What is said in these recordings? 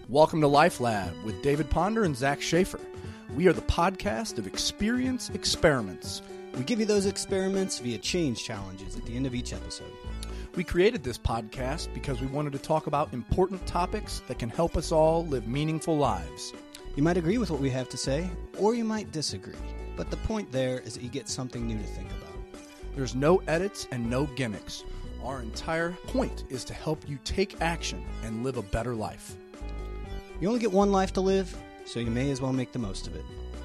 Welcome to Life Lab with David Ponder and Zach Schaefer. We are the podcast of Experience Experiments. We give you those experiments via change challenges at the end of each episode. We created this podcast because we wanted to talk about important topics that can help us all live meaningful lives. You might agree with what we have to say, or you might disagree. But the point there is that you get something new to think about. There's no edits and no gimmicks. Our entire point is to help you take action and live a better life. You only get one life to live, so you may as well make the most of it.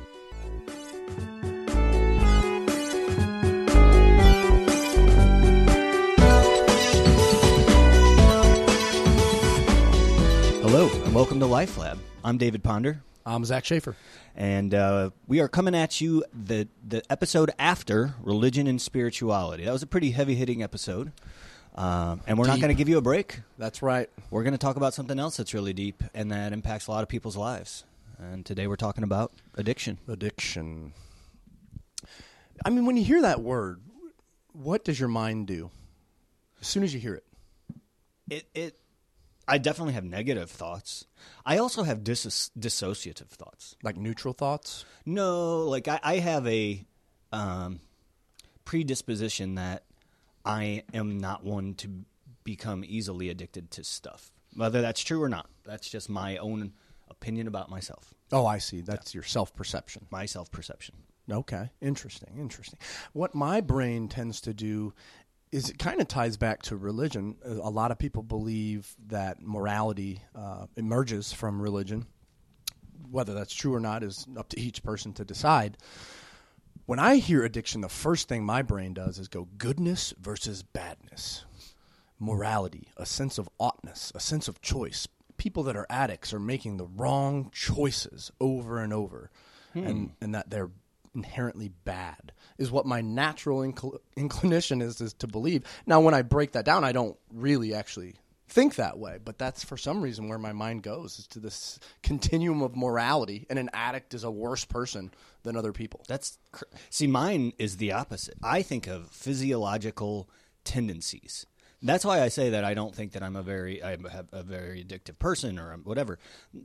Hello, and welcome to Life Lab. I'm David Ponder. I'm Zach Schaefer. And we are coming at you the episode after Religion and Spirituality. That was a pretty heavy-hitting episode. And we're not going to give you a break. That's right. We're going to talk about something else that's really deep and that impacts a lot of people's lives. And today we're talking about addiction. Addiction. I mean, when you hear that word, what does your mind do as soon as you hear it? I definitely have negative thoughts. I also have dissociative thoughts. Like neutral thoughts? No, like I have a predisposition that I am not one to become easily addicted to stuff. Whether that's true or not, that's just my own opinion about myself. Oh, I see. That's your self-perception. My self-perception. Okay. Interesting. What my brain tends to do is it kind of ties back to religion. A lot of people believe that morality emerges from religion. Whether that's true or not is up to each person to decide. When I hear addiction, the first thing my brain does is go goodness versus badness. Morality, a sense of oughtness, a sense of choice. People that are addicts are making the wrong choices over and over, and that they're inherently bad is what my natural inclination is to believe. Now, when I break that down, I don't really actually think that way, but that's for some reason where my mind goes, is to this continuum of morality, and an addict is a worse person than other people. See, mine is the opposite. I think of physiological tendencies. That's why I say that I don't think that I have a very addictive person or whatever.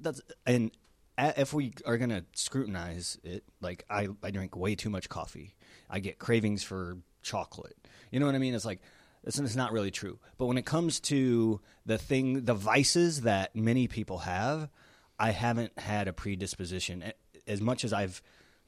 If we are going to scrutinize it, like I drink way too much coffee. I get cravings for chocolate. You know what I mean? It's like, it's not really true. But when it comes to the vices that many people have, I haven't had a predisposition. As much as I've,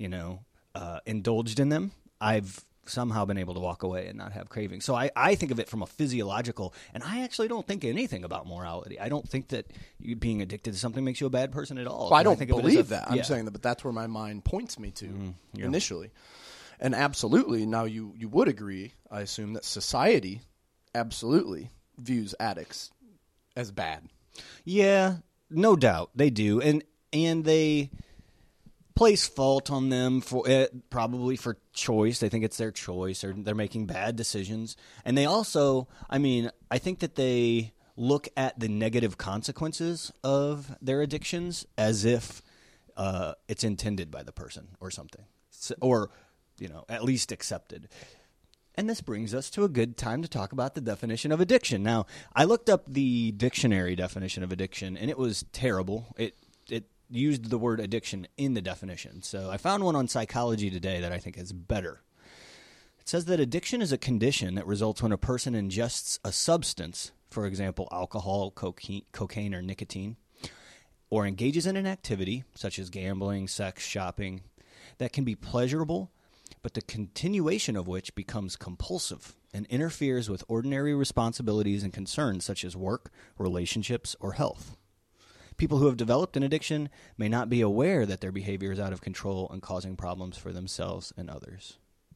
indulged in them, I've somehow been able to walk away and not have cravings. So I think of it from a physiological, and I actually don't think anything about morality. I don't think that you being addicted to something makes you a bad person at all. Well, I don't believe that. I'm saying that, but that's where my mind points me to initially. And absolutely, now you would agree, I assume, that society absolutely views addicts as bad. Yeah, no doubt. They do. And they place fault on them for probably for choice. They think it's their choice, or they're making bad decisions. And they also, I think that they look at the negative consequences of their addictions as if it's intended by the person or something. Or at least accepted. And this brings us to a good time to talk about the definition of addiction. Now, I looked up the dictionary definition of addiction, and it was terrible. It used the word addiction in the definition. So I found one on Psychology Today that I think is better. It says that addiction is a condition that results when a person ingests a substance, for example, alcohol, cocaine, or nicotine, or engages in an activity, such as gambling, sex, shopping, that can be pleasurable, but the continuation of which becomes compulsive and interferes with ordinary responsibilities and concerns such as work, relationships, or health. People who have developed an addiction may not be aware that their behavior is out of control and causing problems for themselves and others.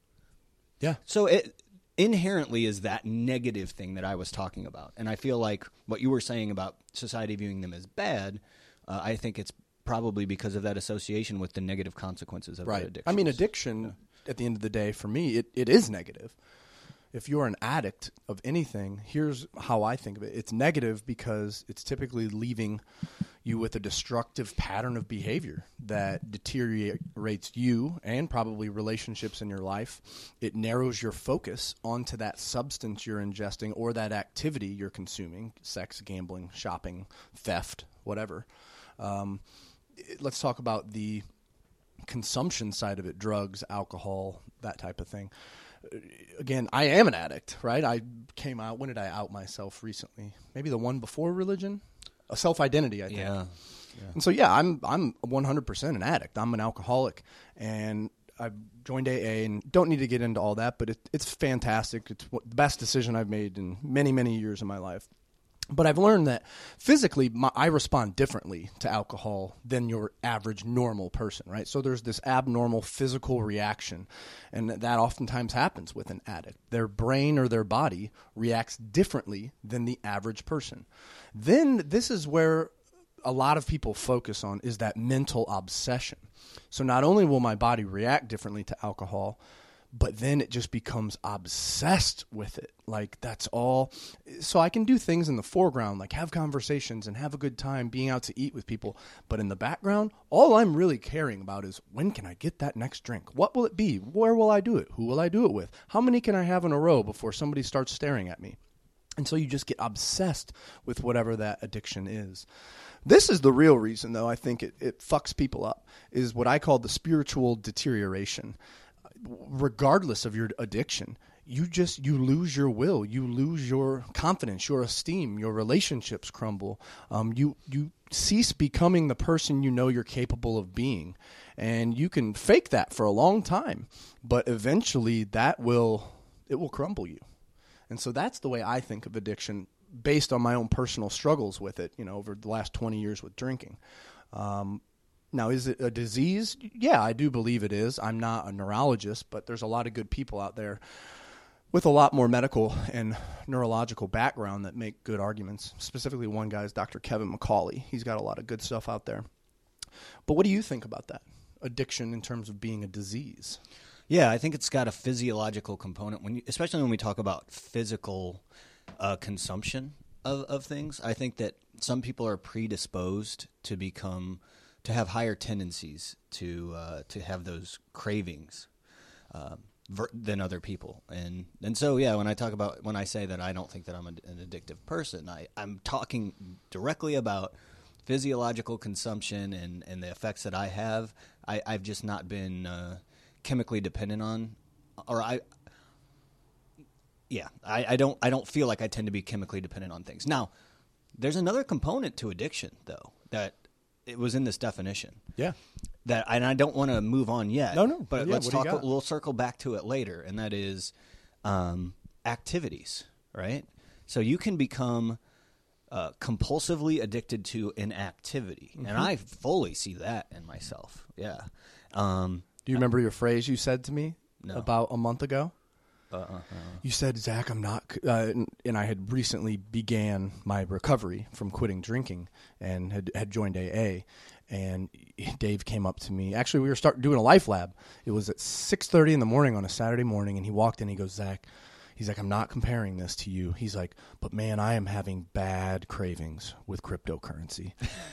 Yeah. So it inherently is that negative thing that I was talking about. And I feel like what you were saying about society viewing them as bad, I think it's probably because of that association with the negative consequences of that addiction. Addiction, at the end of the day, for me, it is negative. If you're an addict of anything, here's how I think of it. It's negative because it's typically leaving you with a destructive pattern of behavior that deteriorates you and probably relationships in your life. It narrows your focus onto that substance you're ingesting or that activity you're consuming, sex, gambling, shopping, theft, whatever. Let's talk about the consumption side of it, drugs, alcohol, that type of thing. Again, I am an addict, right? I came out, when did I out myself recently? Maybe the one before religion? A self-identity, I think. Yeah. And so, yeah, I'm 100% an addict. I'm an alcoholic, and I've joined AA, and don't need to get into all that, but it's fantastic. It's the best decision I've made in many, many years of my life. But I've learned that physically, I respond differently to alcohol than your average normal person, right? So there's this abnormal physical reaction, and that oftentimes happens with an addict. Their brain or their body reacts differently than the average person. Then this is where a lot of people focus on, is that mental obsession. So not only will my body react differently to alcohol, but then it just becomes obsessed with it. Like, that's all. So I can do things in the foreground, like have conversations and have a good time being out to eat with people. But in the background, all I'm really caring about is, when can I get that next drink? What will it be? Where will I do it? Who will I do it with? How many can I have in a row before somebody starts staring at me? And so you just get obsessed with whatever that addiction is. This is the real reason, though, I think it fucks people up, is what I call the spiritual deterioration. Regardless of your addiction, you lose your will, you lose your confidence, your esteem, your relationships crumble. You cease becoming the person you know you're capable of being, and you can fake that for a long time, but eventually it will crumble you. And so that's the way I think of addiction, based on my own personal struggles with it, over the last 20 years with drinking. Now, is it a disease? Yeah, I do believe it is. I'm not a neurologist, but there's a lot of good people out there with a lot more medical and neurological background that make good arguments. Specifically, one guy is Dr. Kevin McCauley. He's got a lot of good stuff out there. But what do you think about that? Addiction in terms of being a disease? Yeah, I think it's got a physiological component, especially when we talk about physical consumption of things. I think that some people are predisposed to have higher tendencies to have those cravings than other people, and so yeah. When I say that I don't think that I'm an addictive person, I'm talking directly about physiological consumption and the effects that I have. I've just not been chemically dependent on, or I don't feel like I tend to be chemically dependent on things. Now, there's another component to addiction, though, that it was in this definition. Yeah. And I don't want to move on yet. No. But yeah, let's talk. We'll circle back to it later, and that is activities, right? So you can become compulsively addicted to an activity, and I fully see that in myself. Yeah. Do you remember your phrase you said to me about a month ago? You said, Zach, I'm not, and I had recently began my recovery from quitting drinking and had joined AA, and Dave came up to me. Actually, we were doing a life lab. It was at 6:30 in the morning on a Saturday morning, and he walked in, he goes, Zach, he's like, I'm not comparing this to you. He's like, but man, I am having bad cravings with cryptocurrency.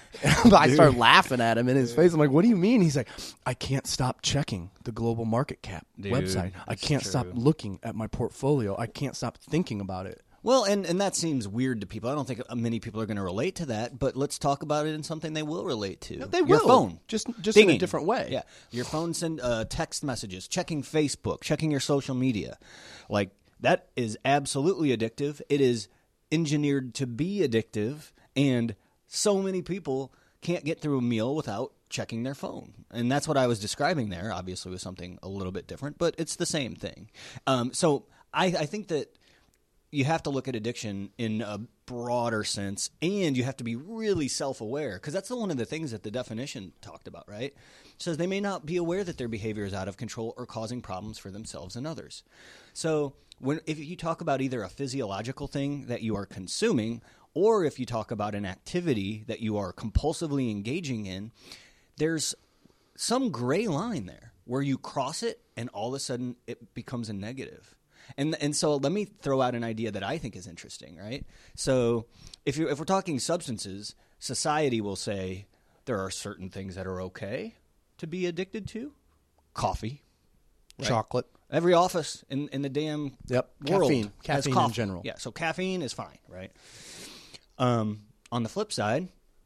I started laughing at him in his face. I'm like, what do you mean? He's like, I can't stop checking the global market cap website. I can't stop looking at my portfolio. I can't stop thinking about it. Well, and that seems weird to people. I don't think many people are going to relate to that, but let's talk about it in something they will relate to. No, they Your will. phone. Just Dinging. in a different way. Yeah. Your phone send text messages, checking Facebook, checking your social media. Like, that is absolutely addictive. It is engineered to be addictive, and so many people can't get through a meal without checking their phone. And that's what I was describing there, obviously with something a little bit different, but it's the same thing. So I think that you have to look at addiction in a broader sense, and you have to be really self-aware, because that's one of the things that the definition talked about, right? It says they may not be aware that their behavior is out of control or causing problems for themselves and others. So if you talk about either a physiological thing that you are consuming, or if you talk about an activity that you are compulsively engaging in, there's some gray line there where you cross it and all of a sudden it becomes a negative. And so let me throw out an idea that I think is interesting, right? So if we're talking substances, society will say there are certain things that are okay to be addicted to. Coffee. Right? Chocolate. Every office in the damn world Caffeine has coffee. In general. Yeah, so caffeine is fine, right? On the flip side,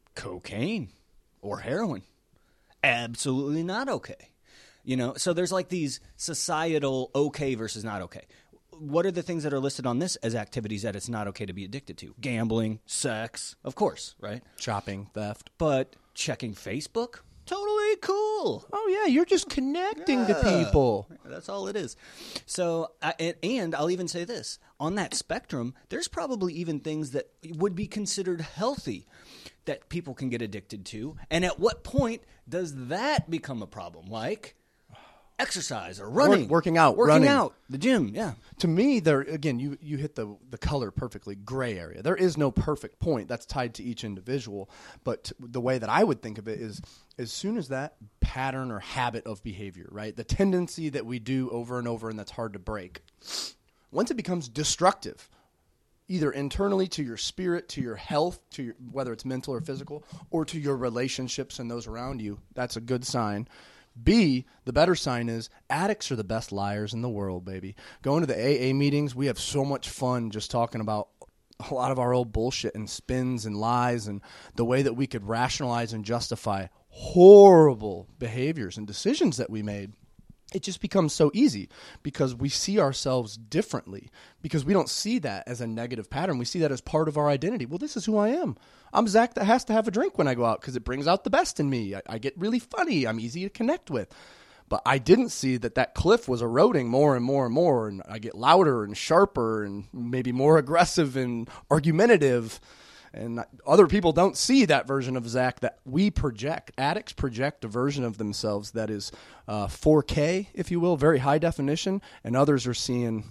cocaine or heroin. Absolutely not okay. So there's like these societal okay versus not okay. What are the things that are listed on this as activities that it's not okay to be addicted to? Gambling, sex, of course, right? Shopping, theft. But checking Facebook? Totally cool. Oh, yeah, you're just connecting to people. That's all it is. So, and I'll even say this. On that spectrum, there's probably even things that would be considered healthy that people can get addicted to. And at what point does that become a problem? Like exercise or running. Working out, the gym, yeah. To me, there again, you hit the color perfectly, gray area. There is no perfect point. That's tied to each individual. But the way that I would think of it is as soon as that pattern or habit of behavior, right, the tendency that we do over and over and that's hard to break, once it becomes destructive, either internally to your spirit, to your health, whether it's mental or physical, or to your relationships and those around you, that's a good sign. B, the better sign is addicts are the best liars in the world, baby. Going to the AA meetings, we have so much fun just talking about a lot of our old bullshit and spins and lies and the way that we could rationalize and justify horrible behaviors and decisions that we made. It just becomes so easy because we see ourselves differently, because we don't see that as a negative pattern. We see that as part of our identity. Well, this is who I am. I'm Zach that has to have a drink when I go out because it brings out the best in me. I get really funny. I'm easy to connect with. But I didn't see that cliff was eroding more and more and more, and I get louder and sharper and maybe more aggressive and argumentative. And other people don't see that version of Zach that we project. Addicts project a version of themselves that is 4K, if you will, very high definition, and others are seeing,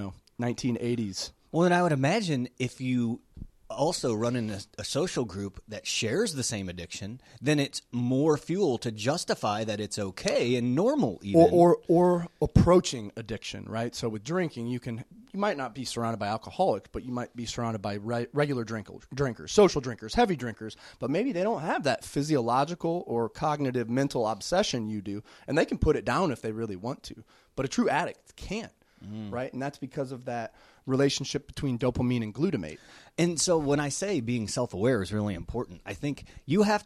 1980s. Well, then I would imagine if you also run in a social group that shares the same addiction, then it's more fuel to justify that it's okay and normal even. Or approaching addiction, right? So with drinking, you might not be surrounded by alcoholics, but you might be surrounded by regular drinkers, social drinkers, heavy drinkers, but maybe they don't have that physiological or cognitive mental obsession you do, and they can put it down if they really want to. But a true addict can't, right? And that's because of that relationship between dopamine and glutamate. And so when I say being self-aware is really important, I think you have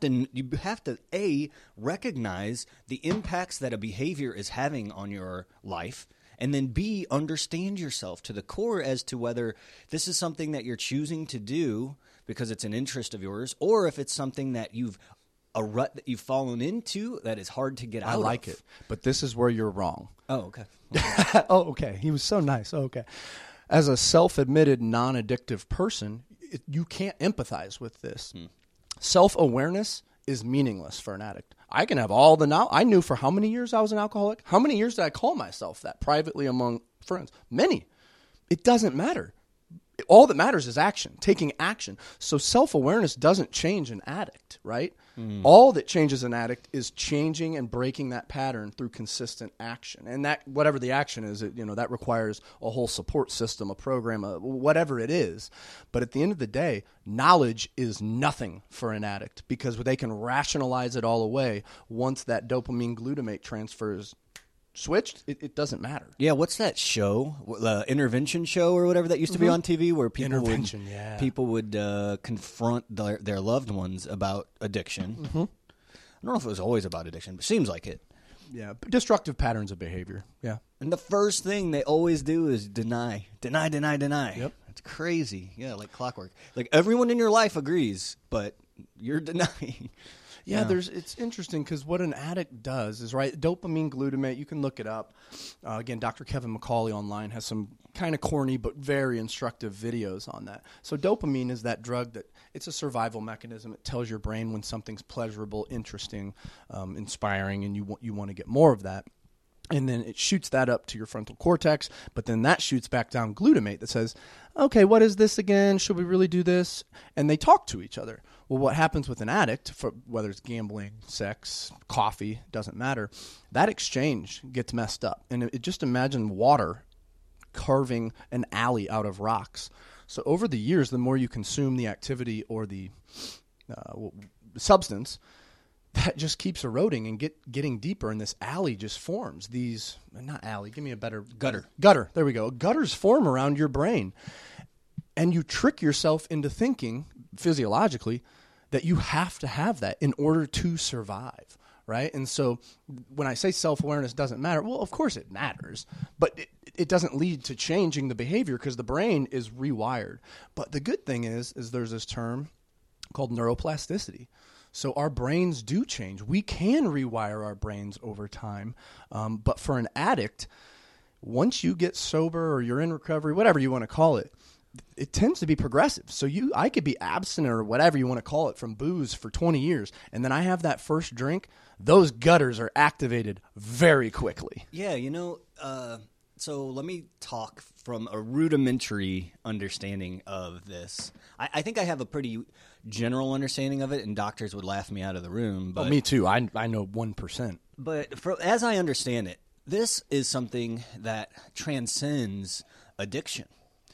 to A, recognize the impacts that a behavior is having on your life, and then B, understand yourself to the core as to whether this is something that you're choosing to do because it's an interest of yours, or if it's something that a rut that you've fallen into that is hard to get out of. I like it, but this is where you're wrong. Oh, okay. Oh, okay. He was so nice. Oh, okay. As a self-admitted non-addictive person, you can't empathize with this. Self-awareness is meaningless for an addict. I can have all the knowledge. I knew for how many years I was an alcoholic. How many years did I call myself that privately among friends? Many. It doesn't matter. All that matters is action, taking action. So self-awareness doesn't change an addict, right? All that changes an addict is changing and breaking that pattern through consistent action. And that, whatever the action is, that requires a whole support system, a program, whatever it is. But at the end of the day, knowledge is nothing for an addict because they can rationalize it all away once that dopamine glutamate transfers switched. It doesn't matter. Yeah, what's that show? The intervention show or whatever that used to be on TV where people would confront their loved ones about addiction. I don't know if it was always about addiction, but it seems like it. Yeah, destructive patterns of behavior. Yeah. And the first thing they always do is deny. Yep. It's crazy. Yeah, like clockwork. Like everyone in your life agrees, but you're denying. Yeah, it's interesting because what an addict does is, right, dopamine glutamate, you can look it up. Again, Dr. Kevin McCauley online has some kind of corny but very instructive videos on that. So dopamine is that drug that it's a survival mechanism. It tells your brain when something's pleasurable, interesting, inspiring, and you want to get more of that. And then it shoots that up to your frontal cortex, but then that shoots back down glutamate that says, okay, what is this again? Should we really do this? And they talk to each other. Well, what happens with an addict, whether it's gambling, sex, coffee, doesn't matter, that exchange gets messed up. And just imagine water carving an alley out of rocks. So over the years, the more you consume the activity or the substance, that just keeps eroding and getting deeper, and this alley just forms. Not alley, give me a better... Gutter, there we go. Gutters form around your brain. And you trick yourself into thinking, physiologically, that you have to have that in order to survive, right? And so when I say self-awareness doesn't matter, well, of course it matters, but it doesn't lead to changing the behavior because the brain is rewired. But the good thing is there's this term called neuroplasticity. So our brains do change. We can rewire our brains over time. But for an addict, once you get sober or you're in recovery, whatever you want to call it, it tends to be progressive. So I could be abstinent or whatever you want to call it from booze for 20 years. And then I have that first drink. Those gutters are activated very quickly. Yeah, so let me talk from a rudimentary understanding of this. I think I have a pretty general understanding of it, and doctors would laugh me out of the room. But, me too. I know 1%. But as I understand it, this is something that transcends addiction.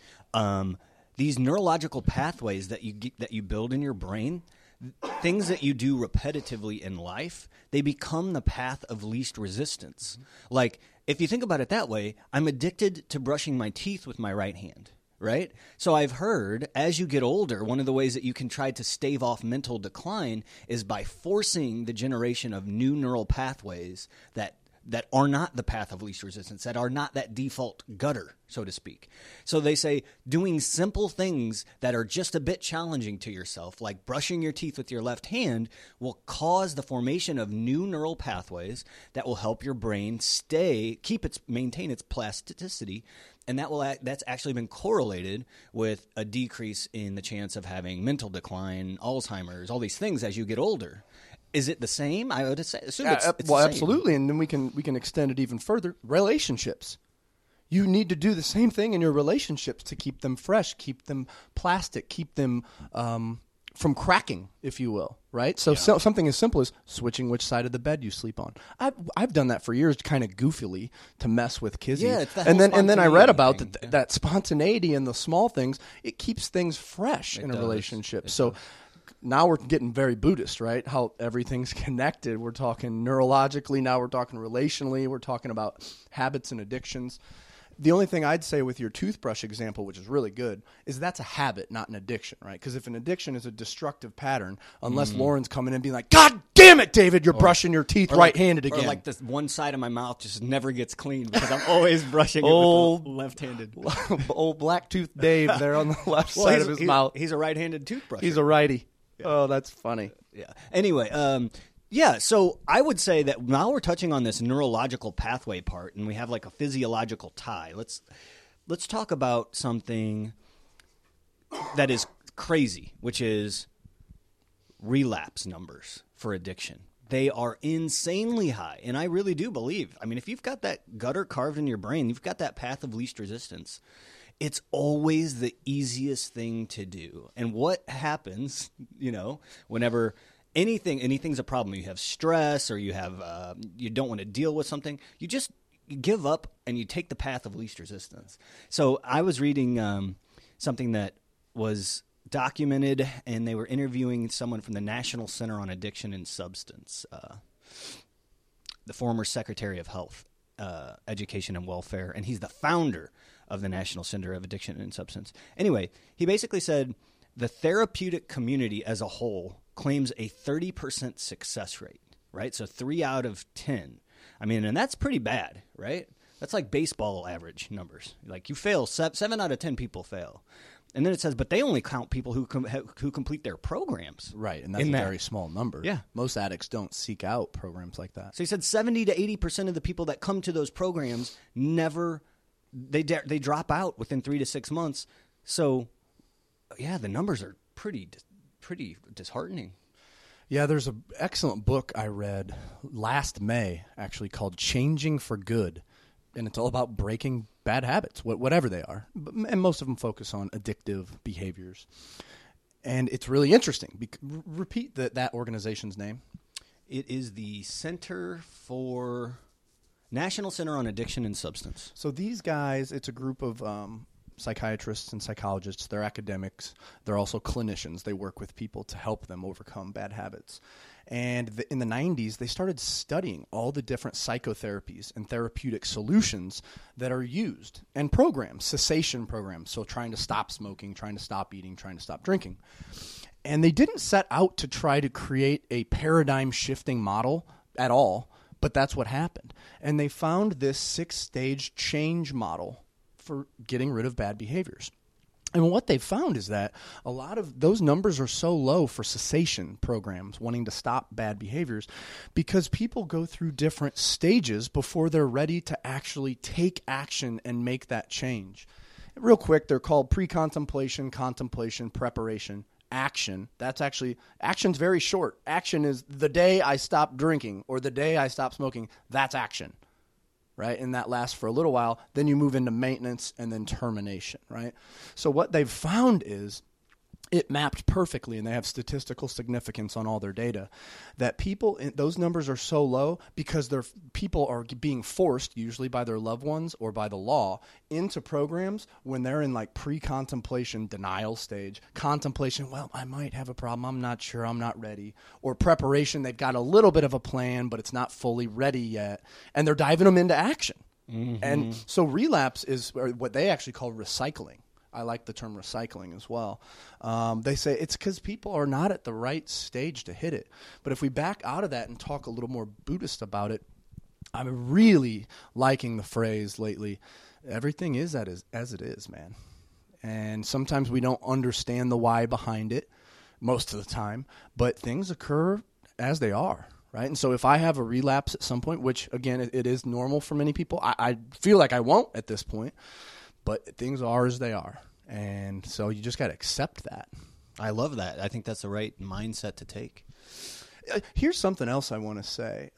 These neurological pathways that you build in your brain, things that you do repetitively in life, they become the path of least resistance. Like, if you think about it that way, I'm addicted to brushing my teeth with my right hand, right? So I've heard, as you get older, one of the ways that you can try to stave off mental decline is by forcing the generation of new neural pathways that are not the path of least resistance, that are not that default gutter, so to speak. So they say doing simple things that are just a bit challenging to yourself, like brushing your teeth with your left hand, will cause the formation of new neural pathways that will help your brain maintain its plasticity, and that's actually been correlated with a decrease in the chance of having mental decline, Alzheimer's, all these things as you get older. Is it the same? I would assume it's the same. Absolutely, and then we can extend it even further. Relationships. You need to do the same thing in your relationships to keep them fresh, keep them plastic, keep them from cracking, if you will, right? So something as simple as switching which side of the bed you sleep on. I've done that for years, kind of goofily, to mess with Kizzy. Yeah, it's that and then I read about thing. that spontaneity and the small things. It keeps things fresh in a relationship. So now we're getting very Buddhist, right? How everything's connected. We're talking neurologically. Now we're talking relationally. We're talking about habits and addictions. The only thing I'd say with your toothbrush example, which is really good, is that's a habit, not an addiction, right? Because if an addiction is a destructive pattern, unless Lauren's coming in and being like, God damn it, David, you're brushing your teeth right-handed again. Or like this one side of my mouth just never gets clean because I'm always brushing it with the left-handed. Old black-toothed Dave there on the left side of his mouth. He's a right-handed toothbrush. He's a righty. Yeah. Oh, that's funny. Yeah. Anyway, so I would say that now we're touching on this neurological pathway part, and we have like a physiological tie. Let's talk about something that is crazy, which is relapse numbers for addiction. They are insanely high, and I really do believe. I mean, if you've got that gutter carved in your brain, you've got that path of least resistance. It's always the easiest thing to do. And what happens, whenever anything's a problem, you have stress or you don't want to deal with something, you give up and you take the path of least resistance. So I was reading something that was documented, and they were interviewing someone from the National Center on Addiction and Substance, the former Secretary of Health, Education and Welfare, and he's the founder of the National Center of Addiction and Substance. Anyway, he basically said the therapeutic community as a whole claims a 30% success rate, right? So 3 out of 10. I mean, and that's pretty bad, right? That's like baseball average numbers. Like you fail, 7 out of 10 people fail. And then it says, but they only count people who complete their programs. Right, and that's a very small number. Yeah. Most addicts don't seek out programs like that. So he said 70 to 80% of the people that come to those programs they drop out within 3 to 6 months. So, yeah, the numbers are pretty disheartening. Yeah, there's an excellent book I read last May, actually, called Changing for Good. And it's all about breaking bad habits, whatever they are. And most of them focus on addictive behaviors. And it's really interesting. Repeat that organization's name. It is the National Center on Addiction and Substance. So these guys, it's a group of psychiatrists and psychologists. They're academics. They're also clinicians. They work with people to help them overcome bad habits. And in the 90s, they started studying all the different psychotherapies and therapeutic solutions that are used, and programs, cessation programs, so trying to stop smoking, trying to stop eating, trying to stop drinking. And they didn't set out to try to create a paradigm-shifting model at all, but that's what happened. And they found this 6-stage change model for getting rid of bad behaviors. And what they found is that a lot of those numbers are so low for cessation programs wanting to stop bad behaviors because people go through different stages before they're ready to actually take action and make that change. Real quick, they're called pre-contemplation, contemplation, preparation, action. Action's very short. Action is the day I stop drinking or the day I stop smoking. That's action. Right? And that lasts for a little while. Then you move into maintenance and then termination, right? So what they've found is it mapped perfectly, and they have statistical significance on all their data, that people, those numbers are so low because people are being forced, usually by their loved ones or by the law, into programs when they're in like pre-contemplation denial stage. Contemplation, well, I might have a problem. I'm not sure. I'm not ready. Or preparation, they've got a little bit of a plan, but it's not fully ready yet. And they're diving them into action. Mm-hmm. And so relapse is what they actually call recycling. I like the term recycling as well. They say it's because people are not at the right stage to hit it. But if we back out of that and talk a little more Buddhist about it, I'm really liking the phrase lately, everything is as it is, man. And sometimes we don't understand the why behind it most of the time, but things occur as they are. Right. And so if I have a relapse at some point, which, again, it is normal for many people, I feel like I won't at this point. But things are as they are, and so you just got to accept that. I love that. I think that's the right mindset to take. Here's something else I want to say.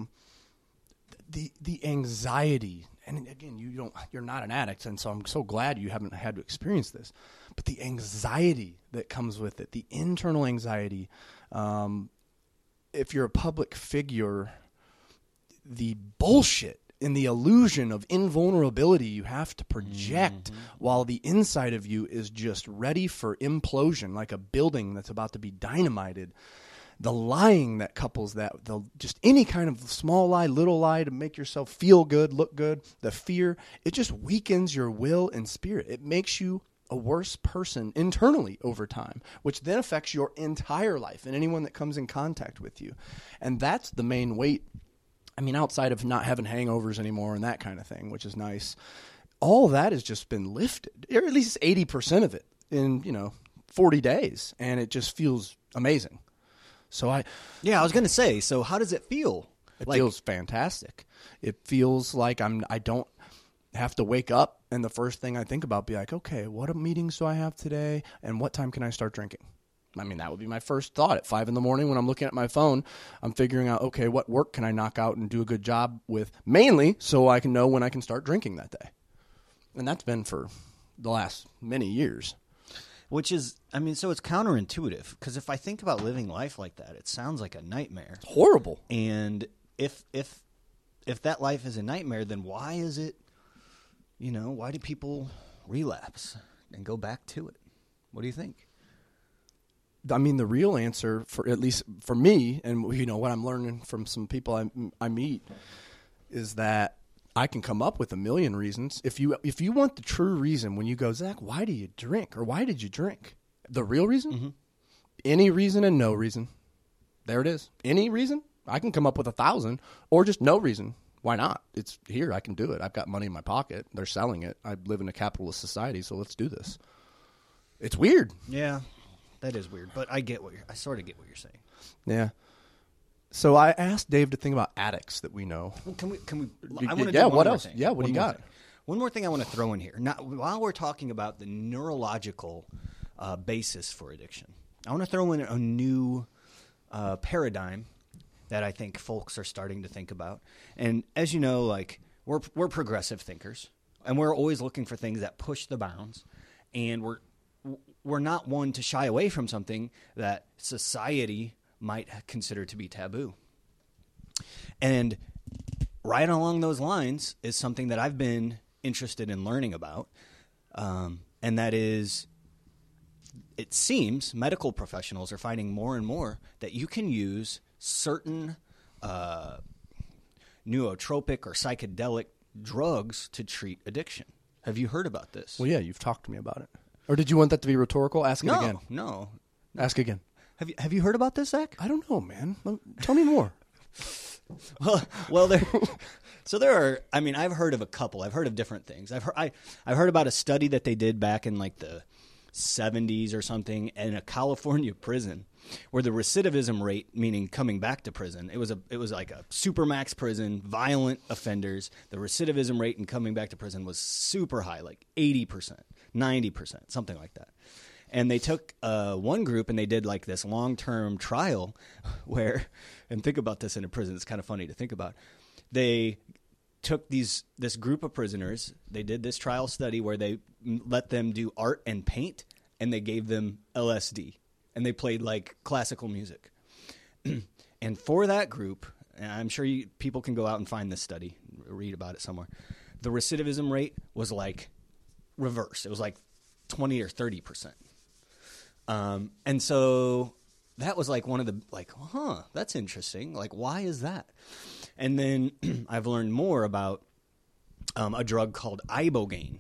The anxiety, and again, you're not an addict, and so I'm so glad you haven't had to experience this. But the anxiety that comes with it, the internal anxiety, if you're a public figure, the bullshit in the illusion of invulnerability you have to project while the inside of you is just ready for implosion, like a building that's about to be dynamited. The lying that couples that, just any kind of small lie, little lie to make yourself feel good, look good, the fear, it just weakens your will and spirit. It makes you a worse person internally over time, which then affects your entire life and anyone that comes in contact with you. And that's the main weight. I mean, outside of not having hangovers anymore and that kind of thing, which is nice, all that has just been lifted, or at least 80% of it in, 40 days. And it just feels amazing. So I was going to say, so how does it feel? It feels fantastic. It feels like I don't have to wake up and the first thing I think about be like, okay, what meetings do I have today? And what time can I start drinking? I mean, that would be my first thought at 5 a.m. when I'm looking at my phone. I'm figuring out, okay, what work can I knock out and do a good job with, mainly so I can know when I can start drinking that day. And that's been for the last many years. Which is, so it's counterintuitive, because if I think about living life like that, it sounds like a nightmare. It's horrible. And if that life is a nightmare, then why is it, why do people relapse and go back to it? What do you think? I mean, the real answer, for at least for me, and what I'm learning from some people I meet, is that I can come up with a million reasons. If you want the true reason, when you go, Zach, why do you drink, or why did you drink? The real reason, any reason and no reason. There it is. Any reason, I can come up with 1,000, or just no reason. Why not? It's here. I can do it. I've got money in my pocket. They're selling it. I live in a capitalist society, so let's do this. It's weird. Yeah. That is weird, but I sort of get what you're saying. Yeah. So I asked Dave to think about addicts that we know. Well, can we? What else? Yeah, what do you got? One more thing I want to throw in here. Now, while we're talking about the neurological basis for addiction, I want to throw in a new paradigm that I think folks are starting to think about. And as you know, we're progressive thinkers, and we're always looking for things that push the bounds, and we're not one to shy away from something that society might consider to be taboo. And right along those lines is something that I've been interested in learning about, and that is, it seems medical professionals are finding more and more that you can use certain nootropic or psychedelic drugs to treat addiction. Have you heard about this? Well, yeah, you've talked to me about it. Or did you want that to be rhetorical? Ask it again. No. Ask again. Have you heard about this, Zach? I don't know, man. Tell me more. Well, there are. I mean, I've heard of a couple. I've heard of different things. I've heard about a study that they did back in like the 70s or something in a California prison, where the recidivism rate, meaning coming back to prison, it was like a supermax prison, violent offenders. The recidivism rate in coming back to prison was super high, like 80%, 90%, something like that. And they took one group and they did like this long-term trial where, and think about this in a prison, it's kind of funny to think about. They took this group of prisoners, they did this trial study where they let them do art and paint, and they gave them LSD, and they played like classical music. And for that group, and I'm sure people can go out and find this study, read about it somewhere, the recidivism rate was like reverse. It was like 20 or 30%. And so that was like one of the, like, that's interesting. Like, why is that? And then I've learned more about a drug called Ibogaine,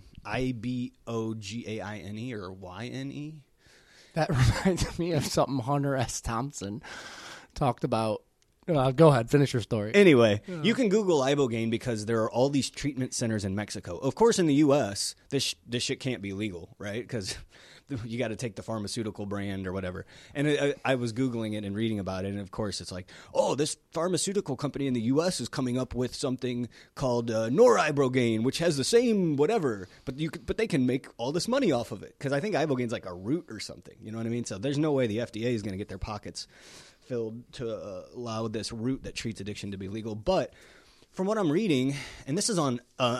Ibogaine or YNE. That reminds me of something Hunter S. Thompson talked about. Go ahead, finish your story. Anyway, you can Google Ibogaine because there are all these treatment centers in Mexico. Of course, in the U.S., this shit can't be legal, right? Because you got to take the pharmaceutical brand or whatever. And I was Googling it and reading about it, and of course it's like, oh, this pharmaceutical company in the U.S. is coming up with something called Noribogaine, which has the same whatever, but they can make all this money off of it. Because I think Ibogaine's like a root or something, you know what I mean? So there's no way the FDA is going to get their pockets filled to allow this root that treats addiction to be legal. But from what I'm reading, and this is on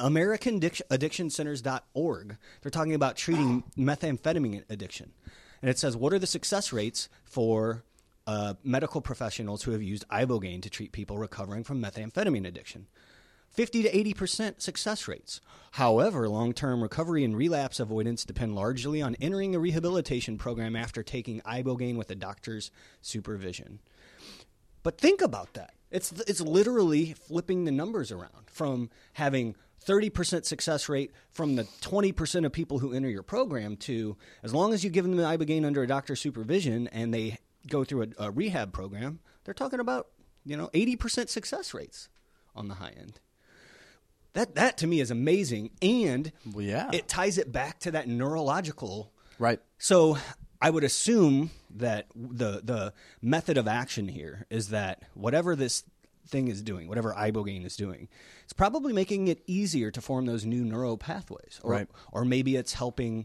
AmericanAddictionCenters.org, they're talking about treating methamphetamine addiction. And it says, what are the success rates for medical professionals who have used Ibogaine to treat people recovering from methamphetamine addiction? 50 to 80% success rates. However, long-term recovery and relapse avoidance depend largely on entering a rehabilitation program after taking Ibogaine with a doctor's supervision. But think about that. It's literally flipping the numbers around from having 30% success rate from the 20% of people who enter your program to, as long as you give them the Ibogaine under a doctor's supervision and they go through a rehab program, they're talking about 80% success rates on the high end. That to me is amazing, and it ties it back to that neurological. Right. So I would assume that the method of action here is that whatever this thing is doing, whatever Ibogaine is doing, it's probably making it easier to form those new neural pathways. Or maybe it's helping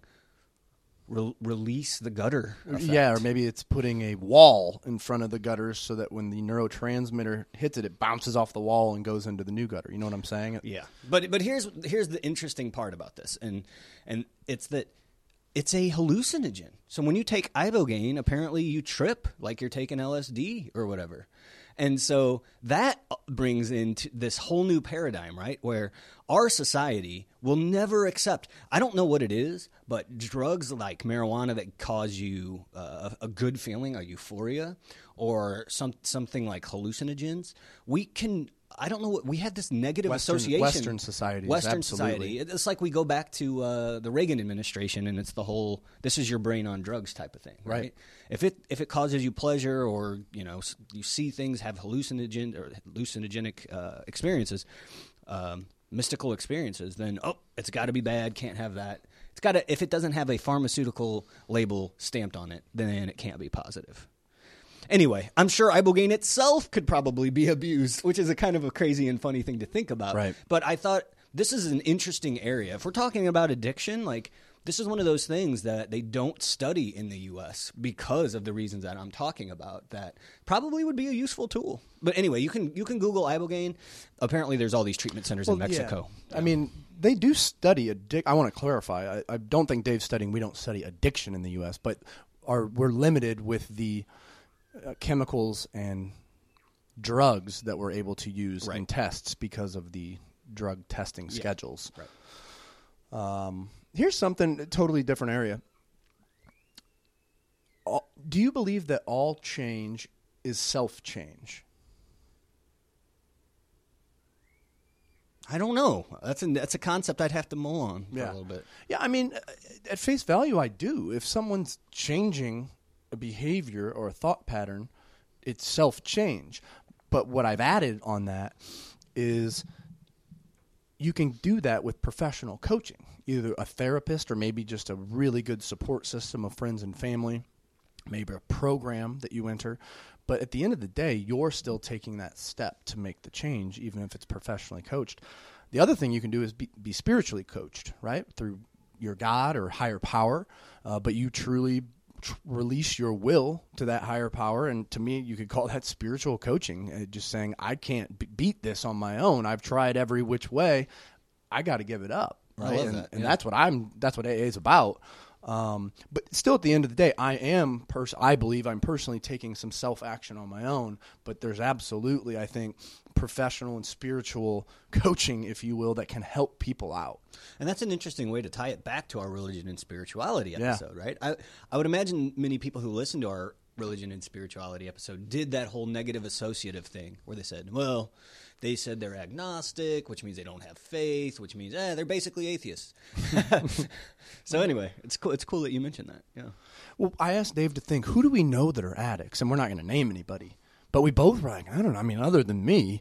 release the gutter effect. Yeah, or maybe it's putting a wall in front of the gutters so that when the neurotransmitter hits it, it bounces off the wall and goes into the new gutter. You know what I'm saying? Yeah. But here's the interesting part about this, and it's that it's a hallucinogen. So when you take Ibogaine, apparently you trip like you're taking LSD or whatever. And so that brings into this whole new paradigm, right, where our society will never accept, I don't know what it is, but drugs like marijuana that cause you a good feeling, a euphoria, or something like hallucinogens, I don't know what, we had this negative association. Western society. It's like we go back to the Reagan administration, and it's the whole, this is your brain on drugs type of thing, right? If it causes you pleasure, or you see things, have hallucinogenic experiences, mystical experiences, then it's got to be bad. Can't have that. It's got to, if it doesn't have a pharmaceutical label stamped on it, then it can't be positive. Anyway, I'm sure Ibogaine itself could probably be abused, which is a kind of a crazy and funny thing to think about. Right. But I thought this is an interesting area. If we're talking about addiction, like, this is one of those things that they don't study in the U.S. because of the reasons that I'm talking about, that probably would be a useful tool. But anyway, you can Google Ibogaine. Apparently there's all these treatment centers in Mexico. Yeah. I mean, they do study addiction. I want to clarify. I don't think Dave's studying. We don't study addiction in the U.S., but we're limited with the chemicals and drugs that we're able to use in tests because of the drug testing schedules. Right. Here's something totally different area. Do you believe that all change is self-change? I don't know. That's a concept I'd have to mull on for a little bit. Yeah, I mean, at face value, I do. If someone's changing a behavior or a thought pattern, it's self-change. But what I've added on that is you can do that with professional coaching, either a therapist or maybe just a really good support system of friends and family, maybe a program that you enter. But at the end of the day, you're still taking that step to make the change, even if it's professionally coached. The other thing you can do is be spiritually coached, right, through your God or higher power, but you truly release your will to that higher power. And to me, you could call that spiritual coaching, just saying, I can't beat this on my own. I've tried every which way. I got to give it up. Right. I love that. And that's what AA is about. But still at the end of the day, I believe I'm personally taking some self-action on my own, but there's absolutely, I think, professional and spiritual coaching, if you will, that can help people out. And that's an interesting way to tie it back to our religion and spirituality episode, right? I would imagine many people who listen to our religion and spirituality episode did that whole negative associative thing where they said, well, they said they're agnostic, which means they don't have faith, which means they're basically atheists. So anyway, it's cool that you mentioned that. Yeah. Well, I asked Dave to think, who do we know that are addicts? And we're not going to name anybody. But we both were like, I don't know. I mean, other than me,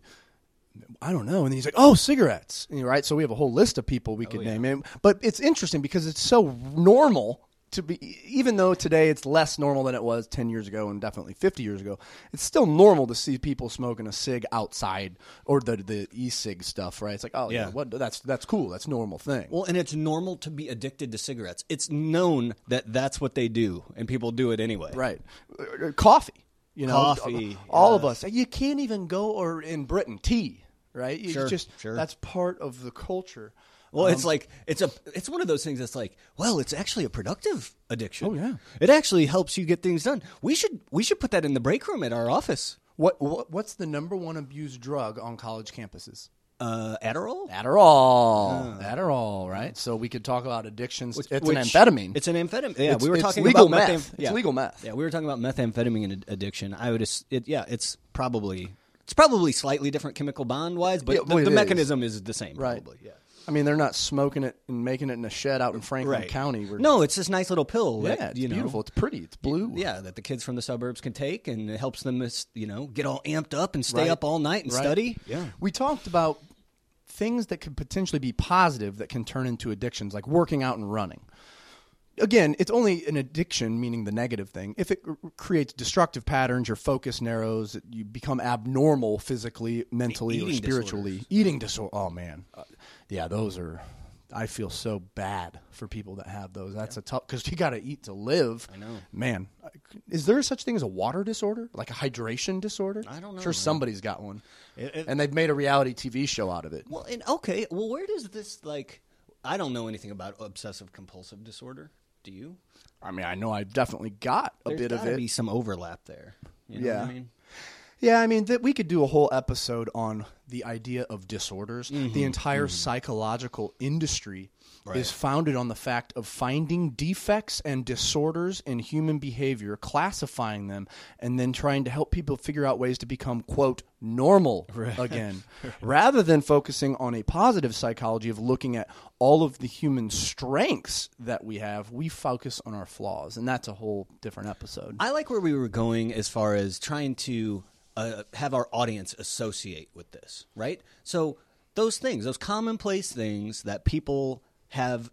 I don't know. And he's like, cigarettes. And, right? So we have a whole list of people we could name. But it's interesting because it's so normal to be, even though today it's less normal than it was 10 years ago and definitely 50 years ago, it's still normal to see people smoking a cig outside or the e-cig stuff, right? It's like, that's cool. That's a normal thing. Well, and it's normal to be addicted to cigarettes. It's known that that's what they do, and people do it anyway. Right. Coffee. Coffee. All of us. You can't even go, or in Britain, tea, right? Sure. That's part of the culture. Well, it's like it's one of those things that's like, well, it's actually a productive addiction. Oh yeah, it actually helps you get things done. We should put that in the break room at our office. What's the number one abused drug on college campuses? Adderall. Adderall, right? So we could talk about addictions. It's an amphetamine. It's an amphetamine. Yeah, we were talking legal about meth. It's legal meth. Yeah, we were talking about methamphetamine addiction. It's probably slightly different chemical bond wise, but the mechanism is the same. Right. Probably. Yeah. I mean, they're not smoking it and making it in a shed out in Franklin County. No, it's this nice little pill. Yeah, it's beautiful. It's pretty. It's blue. Yeah, that the kids from the suburbs can take, and it helps them, get all amped up and stay up all night and study. Yeah. We talked about things that could potentially be positive that can turn into addictions, like working out and running. Again, it's only an addiction, meaning the negative thing. If it creates destructive patterns, your focus narrows, you become abnormal physically, mentally, or spiritually. Disorders. Eating disorder. Oh, man. Those are... I feel so bad for people that have those. That's a tough... Because you got to eat to live. I know. Man, is there such thing as a water disorder? Like a hydration disorder? I don't know. I'm sure somebody's got one. And they've made a reality TV show out of it. Well, where does this, I don't know anything about obsessive-compulsive disorder. Do you? I mean, I know I've definitely got a bit of it. There's got to be some overlap there. You know what I mean? Yeah, I mean, we could do a whole episode on the idea of disorders. Mm-hmm. The entire psychological industry is founded on the fact of finding defects and disorders in human behavior, classifying them, and then trying to help people figure out ways to become, quote, normal again. Rather than focusing on a positive psychology of looking at all of the human strengths that we have, we focus on our flaws, and that's a whole different episode. I like where we were going as far as trying to have our audience associate with this, right? So those things, those commonplace things that people have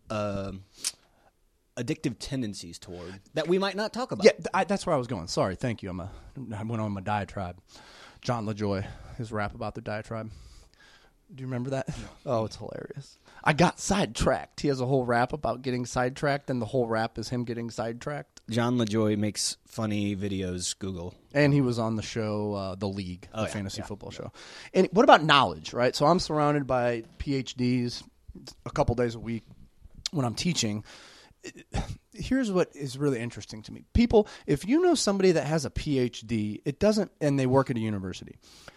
addictive tendencies toward that we might not talk about. Yeah, that's where I was going. Sorry, thank you. I went on my diatribe. John LaJoy, his rap about the diatribe. Do you remember that? No. Oh, it's hilarious. I got sidetracked. He has a whole rap about getting sidetracked, and the whole rap is him getting sidetracked. John LaJoy makes funny videos. Google. And he was on the show, The League, the fantasy football show. And what about knowledge, right? So I'm surrounded by PhDs a couple days a week when I'm teaching. Here's what is really interesting to me. People, if you know somebody that has a PhD, and they work at a university,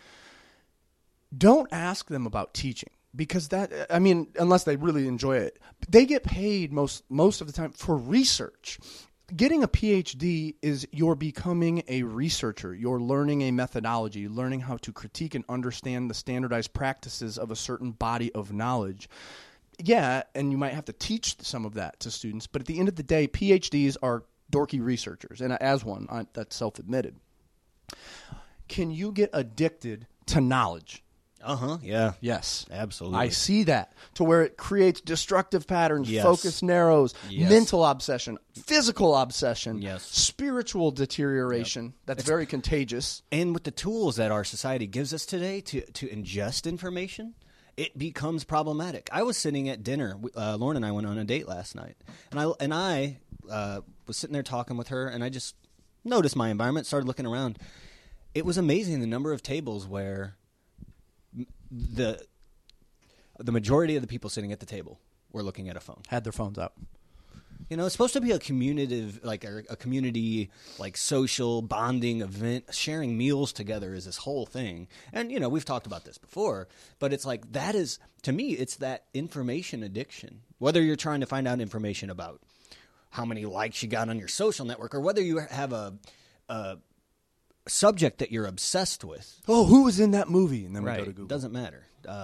don't ask them about teaching. Because unless they really enjoy it, they get paid most of the time for research. Getting a PhD is you're becoming a researcher. You're learning a methodology, learning how to critique and understand the standardized practices of a certain body of knowledge. Yeah, and you might have to teach some of that to students, but at the end of the day, PhDs are dorky researchers, and as one, that's self-admitted. Can you get addicted to knowledge? Yeah. Yes. Absolutely. I see that, to where it creates destructive patterns, Yes. focus narrows, Yes. mental obsession, physical obsession, Yes. spiritual deterioration. That's very contagious. And with the tools that our society gives us today to ingest information, it becomes problematic. I was sitting at dinner. Lauren and I went on a date last night, and I was sitting there talking with her, and I just noticed my environment, started looking around. It was amazing the number of tables where the majority of the people sitting at the table were looking at a phone. Had their phones out. You know, it's supposed to be a community, like social bonding event. Sharing meals together is this whole thing. And, you know, we've talked about this before, but it's like that is, to me, it's that information addiction. Whether you're trying to find out information about how many likes you got on your social network, or whether you have a subject that you're obsessed with. Oh, who was in that movie? And then we go to Google. Doesn't matter.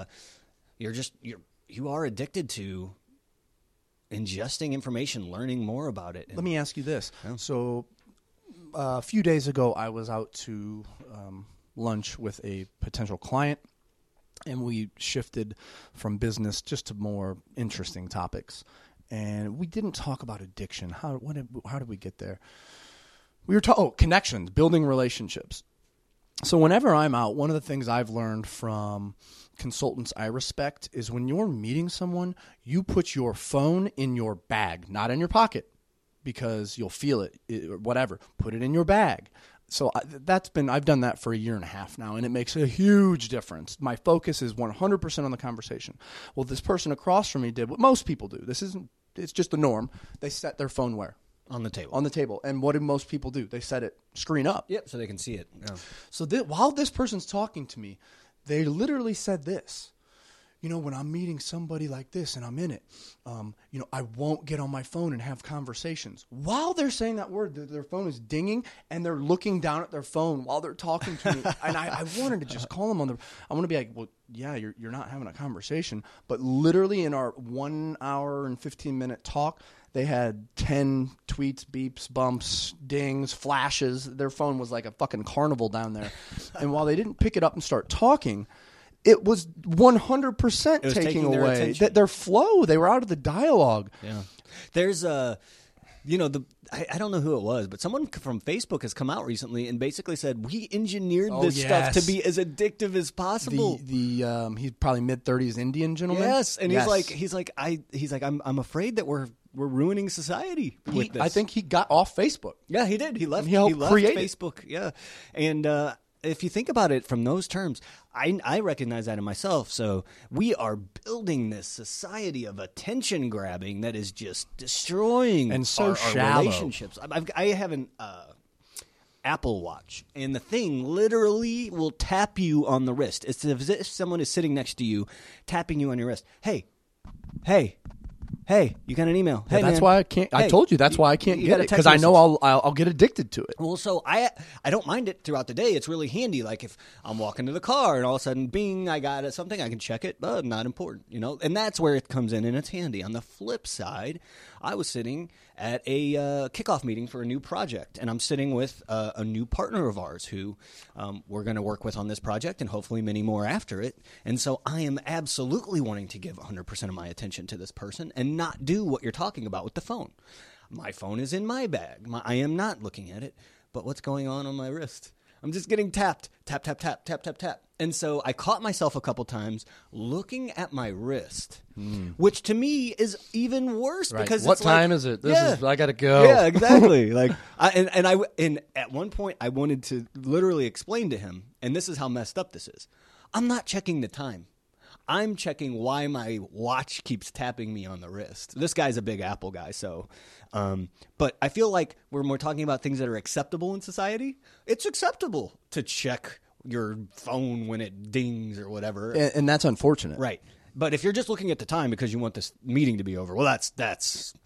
You are addicted to ingesting information, learning more about it. Let me ask you this. Yeah. So a few days ago, I was out to lunch with a potential client, and we shifted from business just to more interesting topics. And we didn't talk about addiction. How did we get there? We were talking connections, building relationships. So whenever I'm out, one of the things I've learned from consultants I respect is when you're meeting someone, you put your phone in your bag, not in your pocket, because you'll feel it or whatever. Put it in your bag. So I've done that for 1.5 years now, and it makes a huge difference. My focus is 100% on the conversation. Well, this person across from me did what most people do. It's just the norm. They set their phone where? On the table. On the table. And what do most people do? They set it screen up. Yep, so they can see it. Yeah. So while this person's talking to me, they literally said this. You know, when I'm meeting somebody like this and I'm in it, I won't get on my phone and have conversations. While they're saying that word, their phone is dinging, and they're looking down at their phone while they're talking to me. And I wanted to just call them I want to be like, well, yeah, you're not having a conversation. But literally in our 1 hour and 15-minute talk, they had 10 tweets, beeps, bumps, dings, flashes. Their phone was like a fucking carnival down there. And while they didn't pick it up and start talking, it was 100% taking away their flow. They were out of the dialogue. Yeah. There's I don't know who it was, but someone from Facebook has come out recently and basically said, we engineered this stuff to be as addictive as possible. He's probably mid-30s Indian gentleman. Yes, and he's like I'm afraid that we're ruining society with this. I think he got off Facebook. Yeah, he did. He left create Facebook. Yeah. And if you think about it from those terms, I recognize that in myself. So we are building this society of attention grabbing that is just destroying and so our relationships. I have an Apple Watch, and the thing literally will tap you on the wrist. It's as if someone is sitting next to you, tapping you on your wrist. Hey, you got an email. Yeah, hey, that's man. why I can't. Hey, I told you that's why I can't you get got a it, text because I know message. I'll get addicted to it. Well, so I don't mind it throughout the day. It's really handy. Like if I'm walking to the car and all of a sudden, bing, I got something, I can check it. But not important, and that's where it comes in and it's handy. On the flip side, I was sitting at a kickoff meeting for a new project, and I'm sitting with a new partner of ours who we're going to work with on this project and hopefully many more after it. And so I am absolutely wanting to give 100% of my attention to this person and not do what you're talking about with the phone. My phone is in my bag. I am not looking at it, but what's going on my wrist? I'm just getting tapped. Tap, tap, tap, tap, tap, tap. And so I caught myself a couple times looking at my wrist, which to me is even worse because what it's time like, is it? I got to go. Yeah, exactly. Like, and at one point I wanted to literally explain to him, and this is how messed up this is. I'm not checking the time. I'm checking why my watch keeps tapping me on the wrist. This guy's a big Apple guy, so. But I feel like when we're talking about things that are acceptable in society, it's acceptable to check your phone when it dings or whatever. And that's unfortunate. Right. But if you're just looking at the time because you want this meeting to be over, well, that's